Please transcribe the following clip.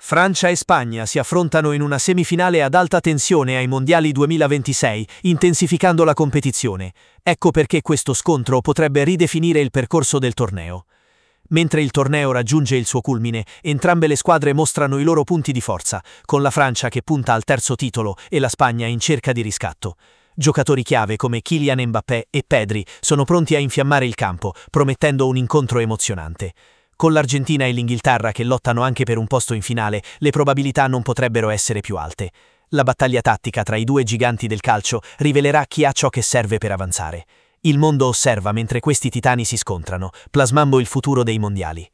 Francia e Spagna si affrontano in una semifinale ad alta tensione ai Mondiali 2026, intensificando la competizione. Ecco perché questo scontro potrebbe ridefinire il percorso del torneo. Mentre il torneo raggiunge il suo culmine, entrambe le squadre mostrano i loro punti di forza, con la Francia che punta al terzo titolo e la Spagna in cerca di riscatto. Giocatori chiave come Kylian Mbappé e Pedri sono pronti a infiammare il campo, promettendo un incontro emozionante. Con l'Argentina e l'Inghilterra che lottano anche per un posto in finale, le probabilità non potrebbero essere più alte. La battaglia tattica tra i due giganti del calcio rivelerà chi ha ciò che serve per avanzare. Il mondo osserva mentre questi titani si scontrano, plasmando il futuro dei mondiali.